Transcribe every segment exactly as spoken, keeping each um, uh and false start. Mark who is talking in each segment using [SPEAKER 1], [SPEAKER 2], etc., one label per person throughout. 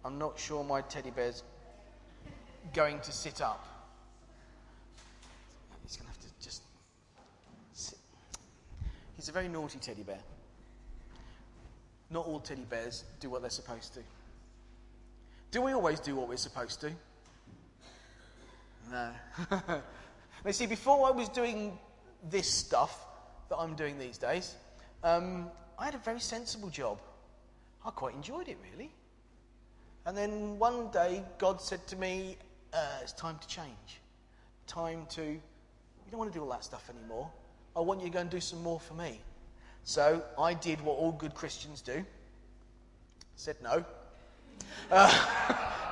[SPEAKER 1] I'm not sure my teddy bear's going to sit up. He's going to have to just sit. He's a very naughty teddy bear. Not all teddy bears do what they're supposed to. Do we always do what we're supposed to? No. Now, see, before I was doing this stuff that I'm doing these days, um, I had a very sensible job. I quite enjoyed it, really. And then one day, God said to me, uh, it's time to change. Time to, you don't want to do all that stuff anymore. I want you to go and do some more for me. So I did what all good Christians do. Said no. Uh,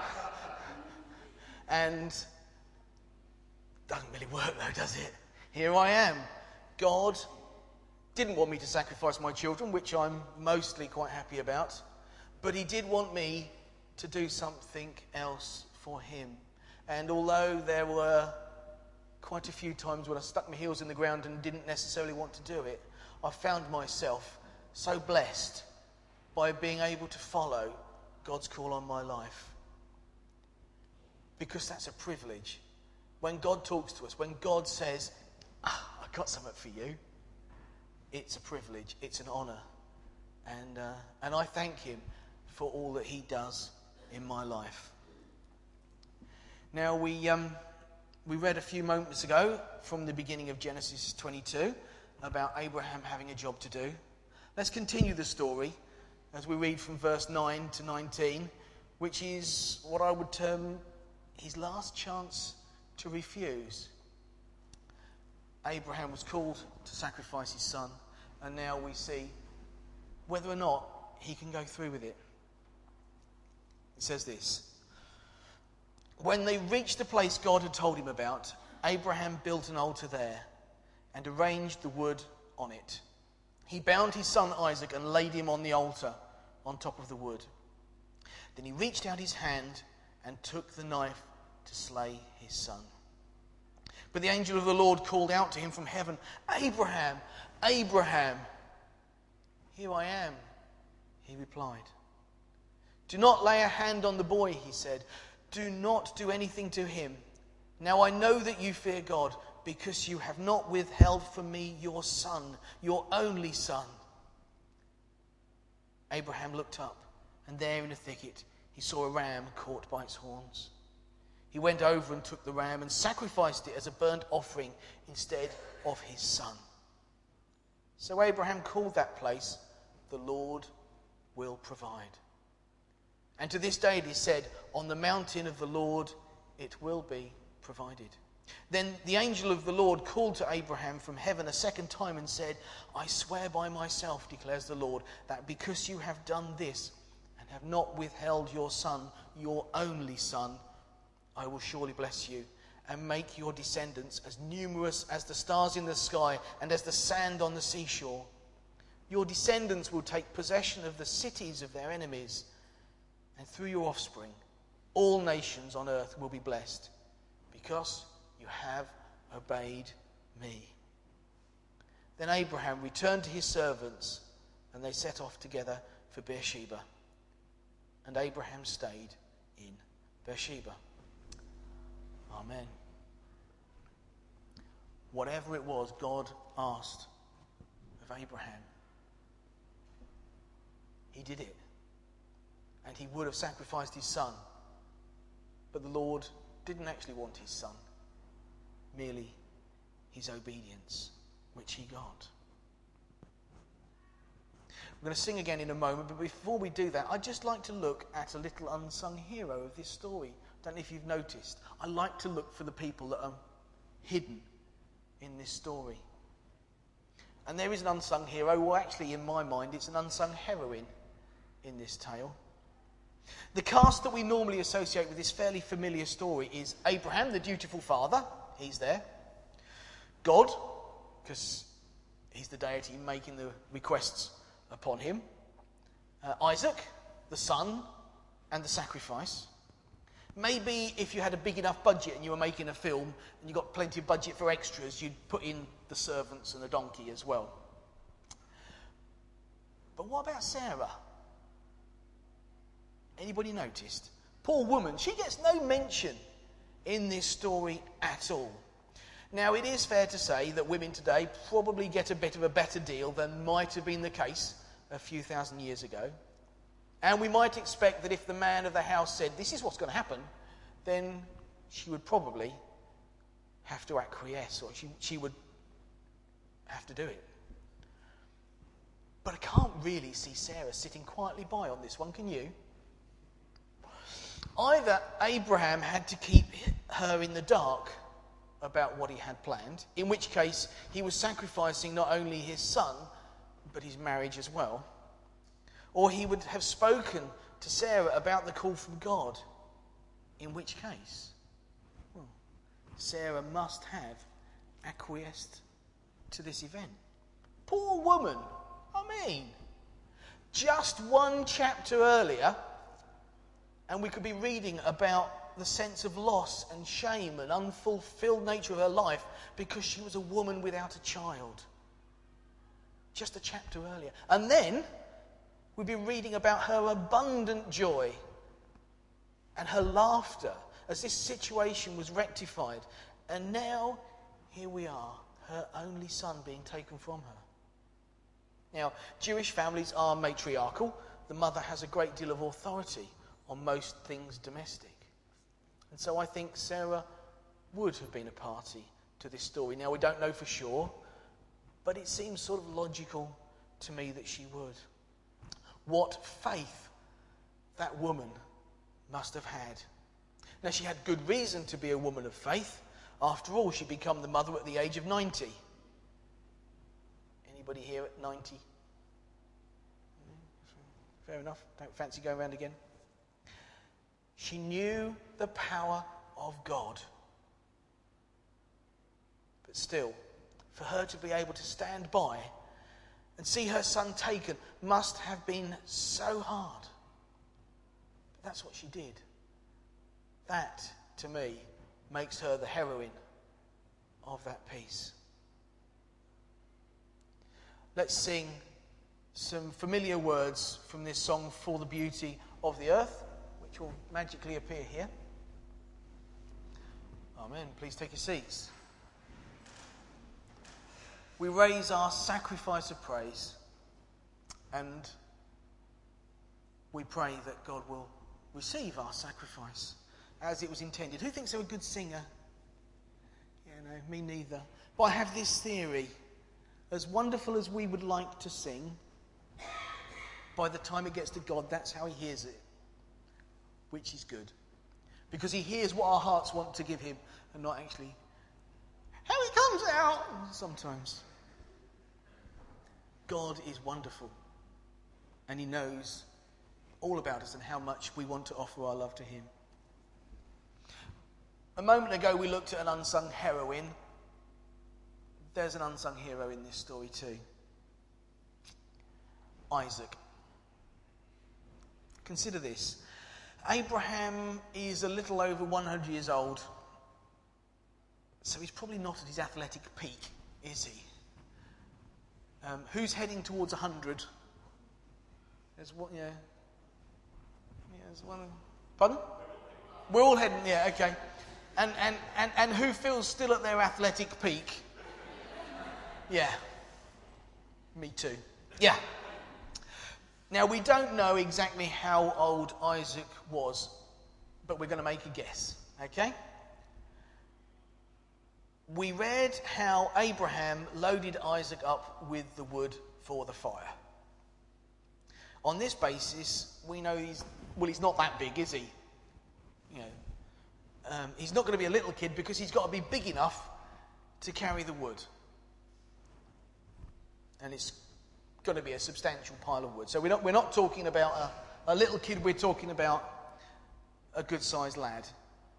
[SPEAKER 1] and doesn't really work though, does it? Here I am. God didn't want me to sacrifice my children, which I'm mostly quite happy about. But he did want me to do something else for him. And although there were quite a few times when I stuck my heels in the ground and didn't necessarily want to do it, I found myself so blessed by being able to follow God's call on my life. Because that's a privilege. When God talks to us, when God says, ah, I've got something for you, it's a privilege, it's an honour. And, uh, and I thank him for all that he does in my life. Now, we, um, we read a few moments ago from the beginning of Genesis twenty-two about Abraham having a job to do. Let's continue the story as we read from verse nine to nineteen, which is what I would term his last chance to refuse. Abraham was called to sacrifice his son, and now we see whether or not he can go through with it. It says this: when they reached the place God had told him about, Abraham built an altar there and arranged the wood on it. He bound his son Isaac and laid him on the altar on top of the wood. Then he reached out his hand and took the knife to slay his son. But the angel of the Lord called out to him from heaven, Abraham, Abraham. Here I am, he replied. Do not lay a hand on the boy, he said. Do not do anything to him. Now I know that you fear God, because you have not withheld from me your son, your only son. Abraham looked up, and there in a thicket he saw a ram caught by its horns. He went over and took the ram and sacrificed it as a burnt offering instead of his son. So Abraham called that place, the Lord will provide. And to this day it is said, on the mountain of the Lord it will be provided. Then the angel of the Lord called to Abraham from heaven a second time and said, I swear by myself, declares the Lord, that because you have done this and have not withheld your son, your only son, I will surely bless you and make your descendants as numerous as the stars in the sky and as the sand on the seashore. Your descendants will take possession of the cities of their enemies, and through your offspring, all nations on earth will be blessed, because you have obeyed me. Then Abraham returned to his servants, and they set off together for Beersheba. And Abraham stayed in Beersheba. Amen. Whatever it was God asked of Abraham, he did it. And he would have sacrificed his son. But the Lord didn't actually want his son, merely his obedience, which he got. We're going to sing again in a moment, but before we do that, I'd just like to look at a little unsung hero of this story. Don't know if you've noticed. I like to look for the people that are hidden in this story. And there is an unsung hero, well actually in my mind it's an unsung heroine in this tale. The cast that we normally associate with this fairly familiar story is Abraham, the dutiful father, he's there. God, because he's the deity making the requests upon him. Uh, Isaac, the son, and the sacrifice. Maybe if you had a big enough budget and you were making a film and you got plenty of budget for extras, you'd put in the servants and the donkey as well. But what about Sarah? Anybody noticed? Poor woman, she gets no mention in this story at all. Now, it is fair to say that women today probably get a bit of a better deal than might have been the case a few thousand years ago. And we might expect that if the man of the house said, this is what's going to happen, then she would probably have to acquiesce, or she, she would have to do it. But I can't really see Sarah sitting quietly by on this one, can you? Either Abraham had to keep her in the dark about what he had planned, in which case he was sacrificing not only his son, but his marriage as well. Or he would have spoken to Sarah about the call from God, in which case, well, Sarah must have acquiesced to this event. Poor woman. I mean, just one chapter earlier, and we could be reading about the sense of loss and shame and unfulfilled nature of her life because she was a woman without a child. Just a chapter earlier. And then we've been reading about her abundant joy and her laughter as this situation was rectified. And now, here we are, her only son being taken from her. Now, Jewish families are matriarchal. The mother has a great deal of authority on most things domestic. And so I think Sarah would have been a party to this story. Now, we don't know for sure, but it seems sort of logical to me that she would. What faith that woman must have had. Now, she had good reason to be a woman of faith. After all, she'd become the mother at the age of ninety. Anybody here at ninety? Fair enough. Don't fancy going around again. She knew the power of God. But still, for her to be able to stand by and see her son taken must have been so hard. But that's what she did. That, to me, makes her the heroine of that piece. Let's sing some familiar words from this song, For the Beauty of the Earth, which will magically appear here. Amen. Please take your seats. We raise our sacrifice of praise, and we pray that God will receive our sacrifice as it was intended. Who thinks they're a good singer? Yeah, no, me neither. But I have this theory. As wonderful as we would like to sing, by the time it gets to God, that's how he hears it, which is good. Because he hears what our hearts want to give him and not actually how it comes out sometimes. God is wonderful, and he knows all about us and how much we want to offer our love to him. A moment ago we looked at an unsung heroine. There's an unsung hero in this story too. Isaac. Consider this. Abraham is a little over one hundred years old. So he's probably not at his athletic peak, is he? Um, who's heading towards one hundred? There's what, yeah. Yeah, there's one. Pardon? We're all heading, yeah, okay. And, and, and, and who feels still at their athletic peak? Yeah. Me too. Yeah. Now, we don't know exactly how old Isaac was, but we're going to make a guess, okay? We read how Abraham loaded Isaac up with the wood for the fire. On this basis, we know he's, well, he's not that big, is he? You know, um, he's not going to be a little kid because he's got to be big enough to carry the wood. And it's going to be a substantial pile of wood. So we're not, we're not talking about a, a little kid, we're talking about a good-sized lad.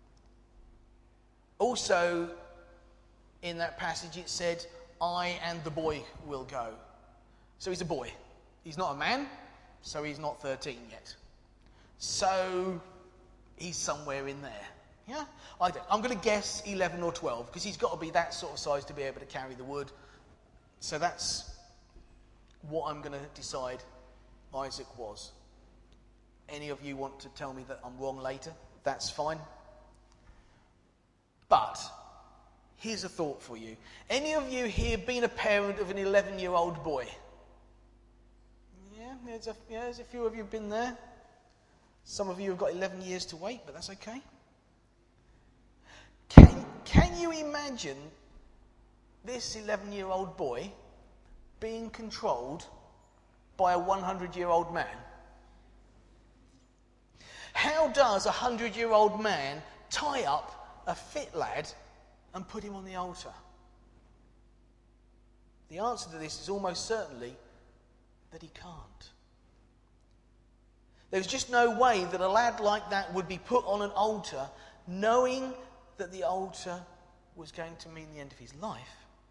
[SPEAKER 1] Also, in that passage it said, I and the boy will go. So he's a boy. He's not a man, so he's not thirteen yet. So he's somewhere in there. Yeah? I don't, I'm going to guess eleven or twelve, because he's got to be that sort of size to be able to carry the wood. So that's what I'm going to decide Isaac was. Any of you want to tell me that I'm wrong later? That's fine. But here's a thought for you. Any of you here been a parent of an eleven-year-old boy? Yeah, there's a, yeah, there's a few of you been there. Some of you have got eleven years to wait, but that's okay. Can, can you imagine this eleven-year-old boy being controlled by a hundred-year-old man? How does a hundred-year-old man tie up a fit lad and put him on the altar? The answer to this is almost certainly that he can't. There's just no way that a lad like that would be put on an altar knowing that the altar was going to mean the end of his life,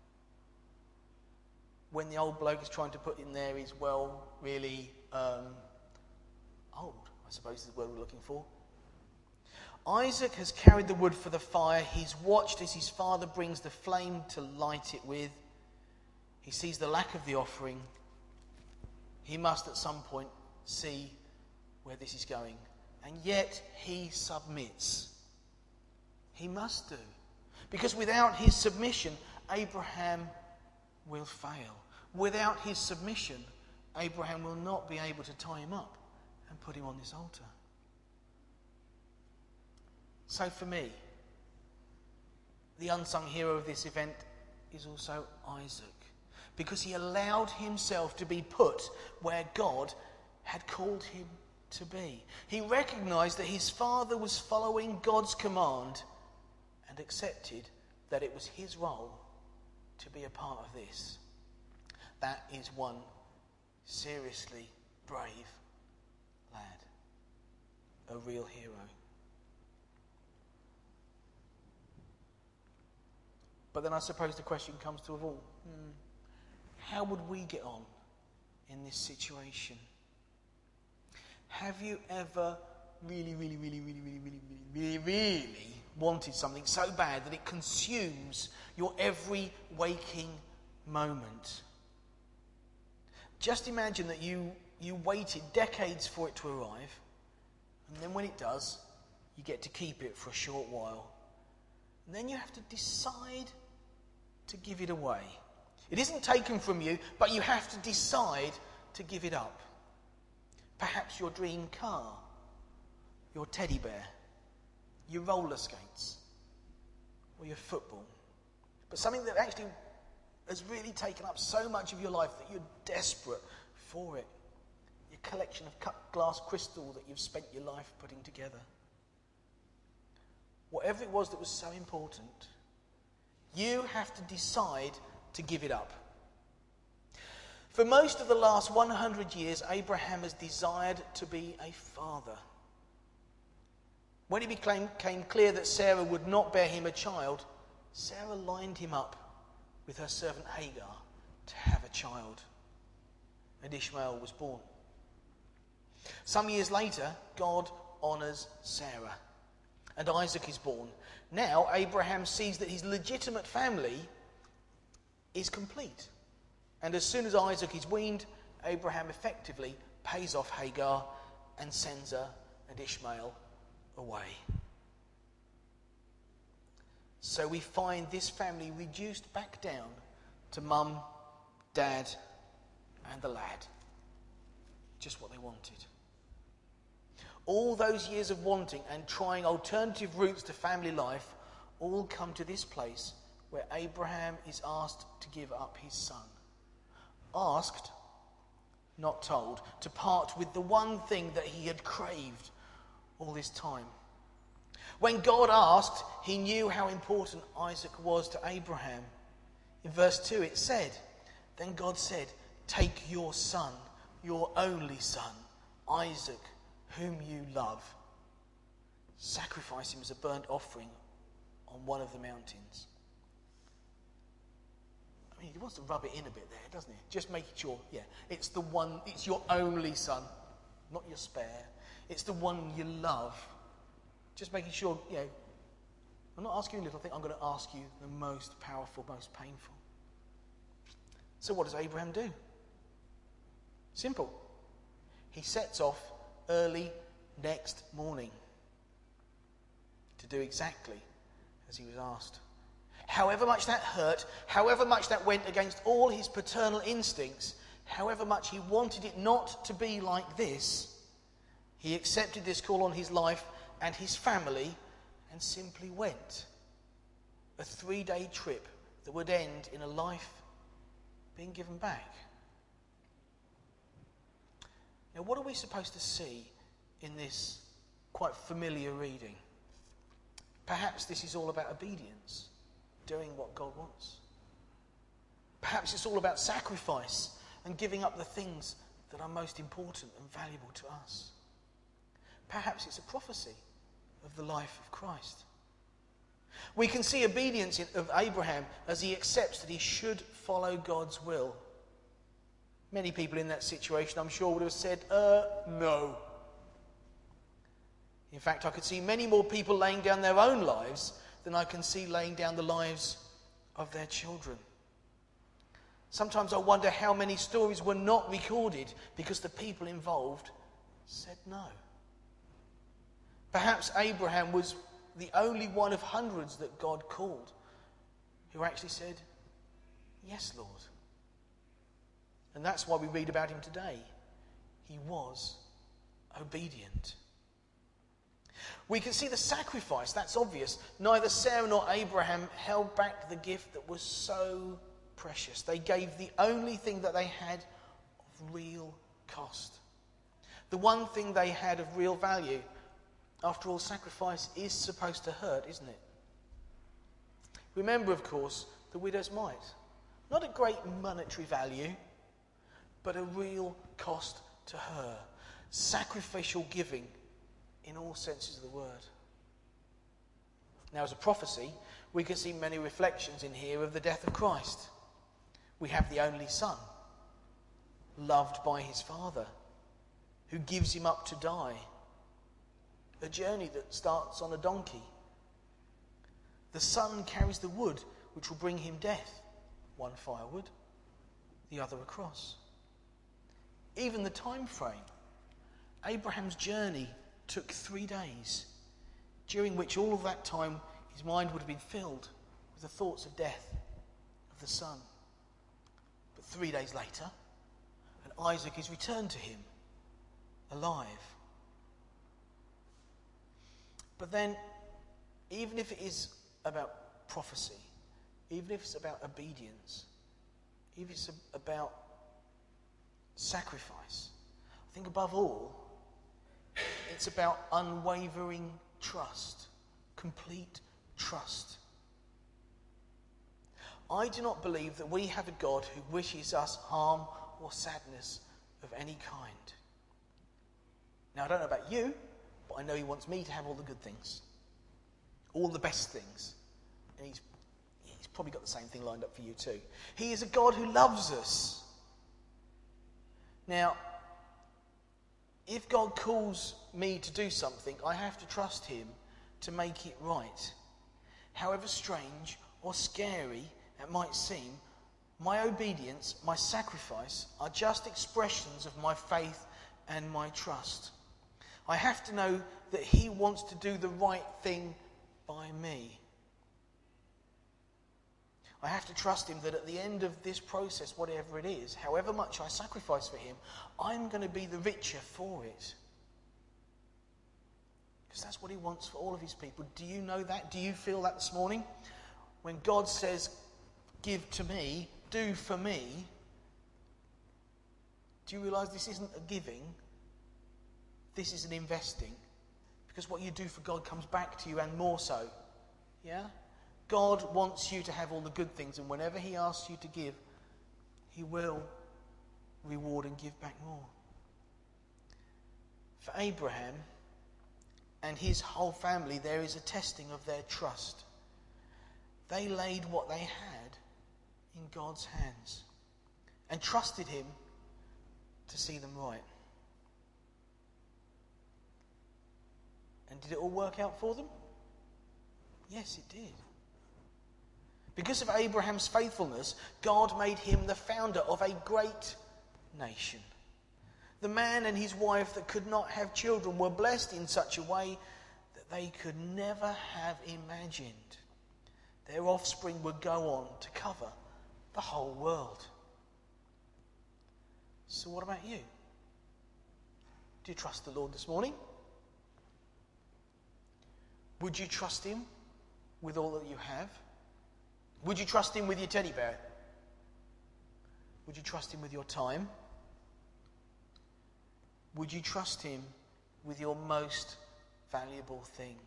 [SPEAKER 1] when the old bloke is trying to put him there is, well, really um, old, I suppose is the word we're looking for. Isaac has carried the wood for the fire. He's watched as his father brings the flame to light it with. He sees the lack of the offering. He must at some point see where this is going. And yet he submits. He must do. Because without his submission, Abraham will fail. Without his submission, Abraham will not be able to tie him up and put him on this altar. So for me, the unsung hero of this event is also Isaac, because he allowed himself to be put where God had called him to be. He recognized that his father was following God's command and accepted that it was his role to be a part of this. That is one seriously brave lad, a real hero. But then I suppose the question comes to us all, hmm, how would we get on in this situation? Have you ever really, really, really, really, really, really, really, really, really wanted something so bad that it consumes your every waking moment? Just imagine that you, you waited decades for it to arrive, and then when it does, you get to keep it for a short while. And then you have to decide to give it away. It isn't taken from you, but you have to decide to give it up. Perhaps your dream car, your teddy bear, your roller skates, or your football. But something that actually has really taken up so much of your life that you're desperate for it. Your collection of cut glass crystal that you've spent your life putting together. Whatever it was that was so important, you have to decide to give it up. For most of the last one hundred years, Abraham has desired to be a father. When it became, became clear that Sarah would not bear him a child, Sarah lined him up with her servant Hagar to have a child. And Ishmael was born. Some years later, God honours Sarah, and Isaac is born. Now, Abraham sees that his legitimate family is complete. And as soon as Isaac is weaned, Abraham effectively pays off Hagar and sends her and Ishmael away. So we find this family reduced back down to mum, dad, and the lad. Just what they wanted. All those years of wanting and trying alternative routes to family life all come to this place where Abraham is asked to give up his son. Asked, not told, to part with the one thing that he had craved all this time. When God asked, he knew how important Isaac was to Abraham. In verse two it said, then God said, take your son, your only son, Isaac, whom you love. Sacrifice him as a burnt offering on one of the mountains. I mean, he wants to rub it in a bit there, doesn't he? Just making sure, yeah, it's the one, it's your only son, not your spare. It's the one you love. Just making sure, you know, I'm not asking you a little thing, I'm going to ask you the most powerful, most painful. So what does Abraham do? Simple. He sets off early next morning to do exactly as he was asked. However much that hurt, however much that went against all his paternal instincts, however much he wanted it not to be like this, he accepted this call on his life and his family and simply went. A three-day trip that would end in a life being given back. Now, what are we supposed to see in this quite familiar reading? Perhaps this is all about obedience, doing what God wants. Perhaps it's all about sacrifice and giving up the things that are most important and valuable to us. Perhaps it's a prophecy of the life of Christ. We can see obedience of Abraham as he accepts that he should follow God's will. Many people in that situation, I'm sure, would have said, uh, no. In fact, I could see many more people laying down their own lives than I can see laying down the lives of their children. Sometimes I wonder how many stories were not recorded because the people involved said no. Perhaps Abraham was the only one of hundreds that God called who actually said, yes, Lord. And that's why we read about him today. He was obedient. We can see the sacrifice, that's obvious. Neither Sarah nor Abraham held back the gift that was so precious. They gave the only thing that they had of real cost. The one thing they had of real value. After all, sacrifice is supposed to hurt, isn't it? Remember, of course, the widow's mite. Not a great monetary value, but a real cost to her. Sacrificial giving in all senses of the word. Now, as a prophecy, we can see many reflections in here of the death of Christ. We have the only Son, loved by his Father, who gives him up to die. A journey that starts on a donkey. The Son carries the wood which will bring him death. One firewood, the other a cross. Even the time frame. Abraham's journey took three days, during which all of that time his mind would have been filled with the thoughts of death, of the Son. But three days later, and Isaac is returned to him, alive. But then, even if it is about prophecy, even if it's about obedience, even if it's about sacrifice, I think above all, it's about unwavering trust, complete trust. I do not believe that we have a God who wishes us harm or sadness of any kind. Now, I don't know about you, but I know he wants me to have all the good things, all the best things. And he's, he's probably got the same thing lined up for you too. He is a God who loves us. Now, if God calls me to do something, I have to trust him to make it right. However strange or scary it might seem, my obedience, my sacrifice, are just expressions of my faith and my trust. I have to know that he wants to do the right thing by me. I have to trust him that at the end of this process, whatever it is, however much I sacrifice for him, I'm going to be the richer for it. Because that's what he wants for all of his people. Do you know that? Do you feel that this morning? When God says, give to me, do for me, do you realise this isn't a giving? This is an investing. Because what you do for God comes back to you, and more so. Yeah? God wants you to have all the good things, and whenever he asks you to give, he will reward and give back more. For Abraham and his whole family, there is a testing of their trust. They laid what they had in God's hands and trusted him to see them right. And did it all work out for them? Yes, it did. Because of Abraham's faithfulness, God made him the founder of a great nation. The man and his wife that could not have children were blessed in such a way that they could never have imagined their offspring would go on to cover the whole world. So what about you? Do you trust the Lord this morning? Would you trust him with all that you have? Would you trust him with your teddy bear? Would you trust him with your time? Would you trust him with your most valuable thing?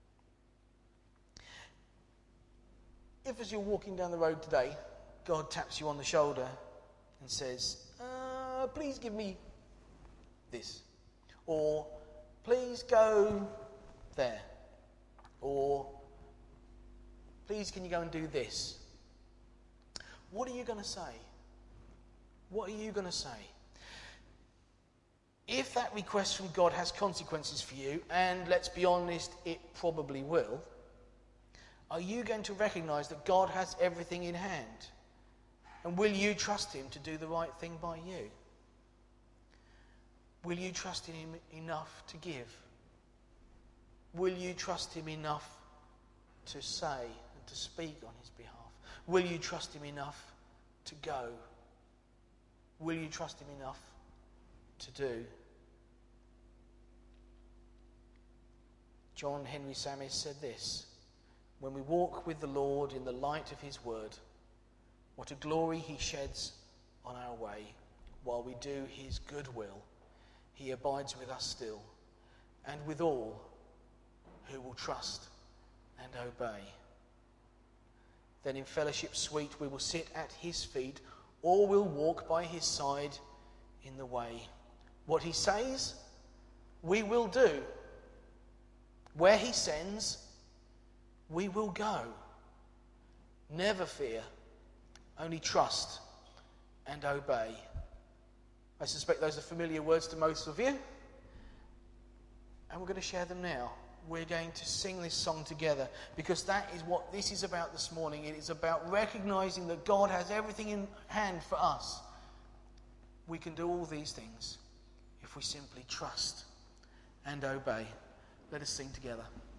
[SPEAKER 1] If as you're walking down the road today, God taps you on the shoulder and says, uh, please give me this. Or, please go there. Or, please can you go and do this? What are you going to say? What are you going to say? If that request from God has consequences for you, and let's be honest, it probably will, are you going to recognise that God has everything in hand? And will you trust him to do the right thing by you? Will you trust in him enough to give? Will you trust him enough to say and to speak on his behalf? Will you trust him enough to go? Will you trust him enough to do? John Henry Sammis said this: when we walk with the Lord in the light of his word, what a glory he sheds on our way. While we do his good will, he abides with us still, and with all who will trust and obey. Then in fellowship sweet we will sit at his feet, or will walk by his side in the way. What he says, we will do. Where he sends, we will go. Never fear, only trust and obey. I suspect those are familiar words to most of you, and we're going to share them now. We're going to sing this song together, because that is what this is about this morning. It is about recognizing that God has everything in hand for us. We can do all these things if we simply trust and obey. Let us sing together.